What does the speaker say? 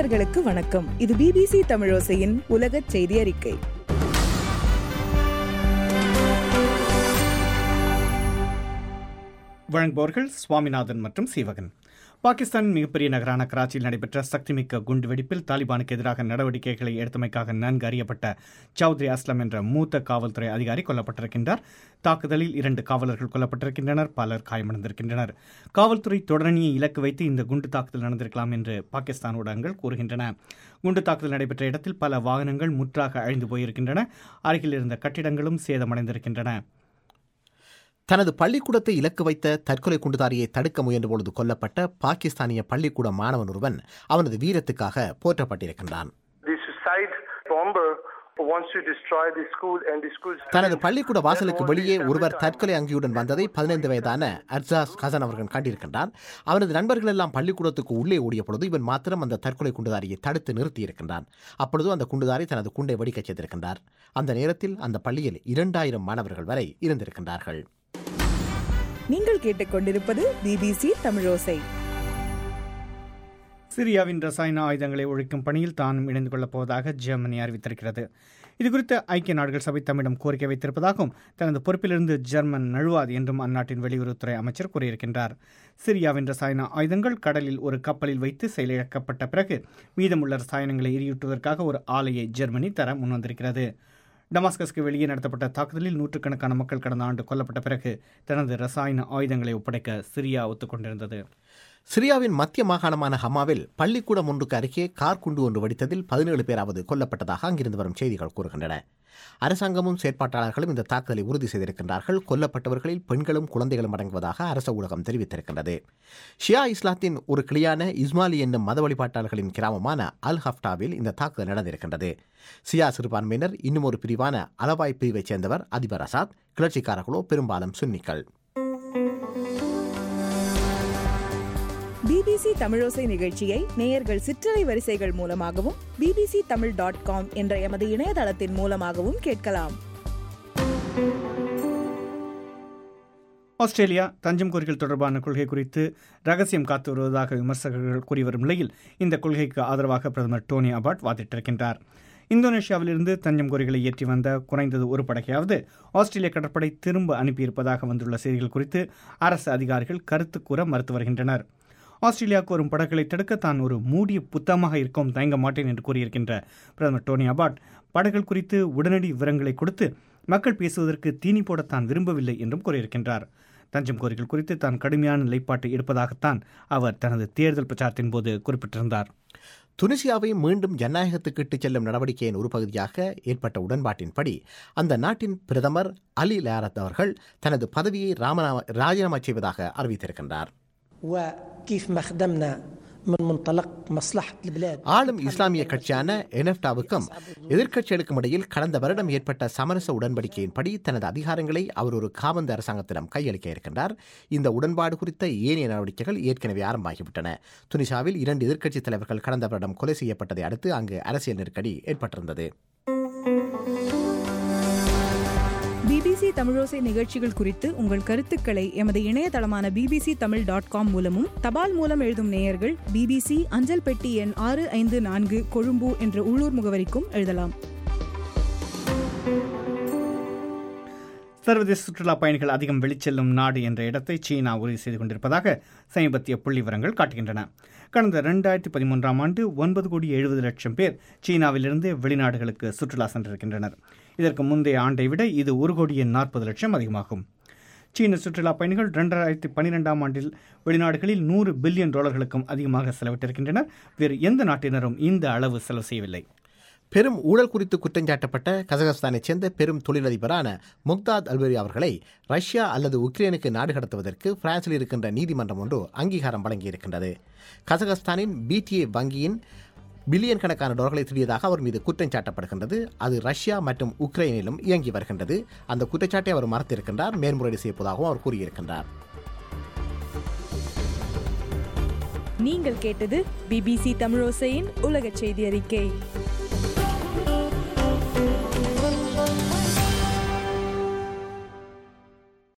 நேயர்களுக்கு வணக்கம். இது BBC தமிழோசையின் உலகச் செய்தி அறிக்கை. வழங்குபவர்கள் சுவாமிநாதன் மற்றும் சீவகன். பாகிஸ்தானின் மிகப்பெரிய நகரான கராச்சியில் நடைபெற்ற சக்திமிக்க குண்டுவெடிப்பில் தாலிபானுக்கு எதிராக நடவடிக்கைகளை எடுத்தமைக்காக நன்கு அறியப்பட்ட சௌத்ரி அஸ்லம் என்ற மூத்த காவல்துறை அதிகாரி கொல்லப்பட்டிருக்கின்றார். தாக்குதலில் 2 காவலர்கள் கொல்லப்பட்டிருக்கின்றனர், பலர் காயமடைந்திருக்கின்றனர். காவல்துறை தொடரணியை இலக்கு வைத்து இந்த குண்டு தாக்குதல் நடந்திருக்கலாம் என்று பாகிஸ்தான் ஊடகங்கள் கூறுகின்றன. குண்டு தாக்குதல் நடைபெற்ற இடத்தில் பல வாகனங்கள் முற்றாக அழிந்து போயிருக்கின்றன. அருகில் இருந்த கட்டிடங்களும் சேதமடைந்திருக்கின்றன. தனது பள்ளிக்கூடத்தை இலக்கு வைத்த தற்கொலை குண்டுதாரியை தடுக்க முயன்றபொழுது கொல்லப்பட்ட பாகிஸ்தானிய பள்ளிக்கூட மாணவன் ஒருவன் அவனது வீரத்துக்காக போற்றப்பட்டிருக்கின்றான். தனது பள்ளிக்கூட வாசலுக்கு வெளியே ஒருவர் தற்கொலை அங்கியுடன் வந்ததை 15 வயதான அர்ஜாஸ் ஹசன் அவர்கள் கண்டிருக்கின்றார். அவனது நண்பர்கள் எல்லாம் பள்ளிக்கூடத்துக்கு உள்ளே ஓடிய பொழுது இவன் மாத்திரம் அந்த தற்கொலை குண்டுதாரியை தடுத்து நிறுத்தியிருக்கின்றான். அப்பொழுது அந்த குண்டுதாரி தனது குண்டை வெடிக்கச் செய்திருக்கின்றார். அந்த நேரத்தில் அந்த பள்ளியில் 2000 மாணவர்கள் வரை இருந்திருக்கின்றார்கள். நீங்கள் கேட்டுக்கொண்டிருப்பது BBC தமிழோசை. சிரியாவின் ரசாயன ஆயுதங்களை ஒழிக்கும் பணியில் தானும் இணைந்து கொள்ளப் போவதாக ஜெர்மனி அறிவித்திருக்கிறது. இதுகுறித்து ஐக்கிய நாடுகள் சபை தம்மிடம் கோரிக்கை வைத்திருப்பதாகவும் தனது பொறுப்பிலிருந்து ஜெர்மன் நழுவாது என்றும் அந்நாட்டின் வெளியுறவுத்துறை அமைச்சர் கூறியிருக்கின்றார். சிரியாவின் ரசாயன ஆயுதங்கள் கடலில் ஒரு கப்பலில் வைத்து செயலிழக்கப்பட்ட பிறகு மீதமுள்ள ரசாயனங்களை எரியூட்டுவதற்காக ஒரு ஆலையை ஜெர்மனி தர முன்வந்திருக்கிறது. டமாஸ்கஸ்க்கு வெளியே நடத்தப்பட்ட தாக்குதலில் 100கணக்கான மக்கள் கடந்த ஆண்டு கொல்லப்பட்ட பிறகு தனது ரசாயன ஆயுதங்களை ஒப்படைக்க சிரியா ஒத்துக்கொண்டிருந்தது. சிரியாவின் மத்திய மாகாணமான ஹமாவில் பள்ளிக்கூடம் ஒன்றுக்கு அருகே கார் குண்டு ஒன்று வெடித்ததில் 17 பேராவது கொல்லப்பட்டதாக அங்கிருந்து வரும் செய்திகள் கூறுகின்றன. அரசாங்கமும் செயற்பாட்டாளர்களும் இந்த தாக்குதலை உறுதி செய்திருக்கின்றார்கள். கொல்லப்பட்டவர்களில் பெண்களும் குழந்தைகளும் அடங்குவதாக அரச ஊடகம் தெரிவித்திருக்கின்றது. ஷியா இஸ்லாத்தின் ஒரு கிளையான இஸ்மாலி என்னும் மத வழிபாட்டாளர்களின் கிராமமான அல் ஹப்டாவில் இந்த தாக்குதல் நடந்திருக்கின்றது. ஷியா சிறுபான்மையினர் இன்னும் ஒரு பிரிவான அலவாய் பிரிவைச் சேர்ந்தவர் அதிபர் அசாத், கிளர்ச்சிக்காரர்களோ பெரும்பாலும் சுன்னிகள். BBC தமிழோசை நிகழ்ச்சியை நேயர்கள் சிற்றலை வரிசைகள் மூலமாகவும் bbctamil.com என்ற எமது இணையதளத்தின் மூலமாகவும் கேட்கலாம். ஆஸ்திரேலியா தஞ்சம் கோரிக்கை தொடர்பான கொள்கை குறித்து ரகசியம் காத்து வருவதாக விமர்சகர்கள் கூறி வரும் நிலையில் இந்த கொள்கைக்கு ஆதரவாக பிரதமர் டோனி அபாட் வாதிட்டிருக்கின்றார். இந்தோனேஷியாவிலிருந்து தஞ்சம் கோரிகளை ஏற்றி வந்த குறைந்தது ஒரு படகையாவது ஆஸ்திரேலிய கடற்படை திரும்ப அனுப்பியிருப்பதாக வந்துள்ள செய்திகள் குறித்து அரசு அதிகாரிகள் கருத்து கூற மறுத்து வருகின்றனர். ஆஸ்திரேலியாவுக்கு வரும் படகுகளை தடுக்க தான் ஒரு மூடிய புத்தகமாக இருக்கவும் தயங்க மாட்டேன் என்று கூறியிருக்கின்ற பிரதமர் டோனி அபாட் படகுகள் குறித்து உடனடி விவரங்களை கொடுத்து மக்கள் பேசுவதற்கு தீனி போட தான் விரும்பவில்லை என்றும் கூறியிருக்கின்றார். தஞ்சம் கோரிக்கை குறித்து தான் கடுமையான நிலைப்பாட்டை எடுப்பதாகத்தான் அவர் தனது தேர்தல் பிரச்சாரத்தின் போது குறிப்பிட்டிருந்தார். துனிசியாவை மீண்டும் ஜனநாயகத்துக்கு இட்டுச் செல்லும் நடவடிக்கையின் ஒரு பகுதியாக ஏற்பட்ட உடன்பாட்டின்படி அந்த நாட்டின் பிரதமர் அலி லாரத் அவர்கள் தனது பதவியை ராஜினாமா செய்வதாக அறிவித்திருக்கின்றார். ஆளும் இஸ்லாமிய கட்சியான என்எஃப்டாவுக்கும் எதிர்க்கட்சிகளுக்கும் இடையில் கடந்த வருடம் ஏற்பட்ட சமரச உடன்படிக்கையின்படி தனது அதிகாரங்களை அவர் ஒரு காபந்து அரசாங்கத்திடம் கையளிக்க இருக்கின்றார். இந்த உடன்பாடு குறித்த ஏனைய நடவடிக்கைகள் ஏற்கனவே ஆரம்பமாகிவிட்டன. துனிசாவில் 2 எதிர்க்கட்சித் தலைவர்கள் கடந்த வருடம் கொலை செய்யப்பட்டதை அடுத்து அங்கு அரசியல் நெருக்கடி ஏற்பட்டிருந்தது. BBC தமிழோசை நிகழ்ச்சிகள் குறித்து உங்கள் கருத்துக்களை எமது இணையதளமான bbctamil.com மூலமும் தபால் மூலம் எழுதும் நேயர்கள் BBC அஞ்சல் பெட்டி எண் 654 கொழும்பு என்ற உள்ளூர் முகவரிக்கும் எழுதலாம். சர்வதேச சுற்றுலா பயணிகள் அதிகம் வெளிச்செல்லும் நாடு என்ற இடத்தை சீனா உறுதி செய்து கொண்டிருப்பதாக சமீபத்திய புள்ளி விவரங்கள் காட்டுகின்றன. கடந்த 2013ஆம் ஆண்டு 9,70,00,000 பேர் சீனாவிலிருந்து வெளிநாடுகளுக்கு சுற்றுலா சென்றிருக்கின்றனர். இதற்கு முந்தைய ஆண்டை விட இது 1,40,00,000 அதிகமாகும். சீன சுற்றுலா பயணிகள் 2012ஆம் ஆண்டில் வெளிநாடுகளில் $100 பில்லியன் அதிகமாக செலவிட்டிருக்கின்றனர். வேறு எந்த நாட்டினரும் இந்த அளவு செலவு செய்யவில்லை. பெரும் ஊழல் குறித்து குற்றஞ்சாட்டப்பட்ட கசகஸ்தானைச் சேர்ந்த பெரும் தொழிலதிபரான முக்தாத் அல்பரி அவர்களை ரஷ்யா அல்லது உக்ரைனுக்கு நாடு கடத்துவதற்கு பிரான்சில் இருக்கின்ற நீதிமன்றம் ஒன்று அங்கீகாரம் வழங்கியிருக்கின்றது. கசகஸ்தானின் BTA வங்கியின் பில்லியன் கணக்கான டாலர்களை திருடியதாக அவர் மீது குற்றம் சாட்டப்படுகின்றது. அது ரஷ்யா மற்றும் உக்ரைனிலும் இயங்கி வருகின்றது. அந்த குற்றச்சாட்டை அவர் மறுத்திருக்கின்றார். மேல்முறையீடு செய்யப்போவதாகவும் அவர் கூறியிருக்கின்றார். நீங்கள் கேட்டது BBC தமிழோசையின் உலகச் செய்தி அறிக்கை.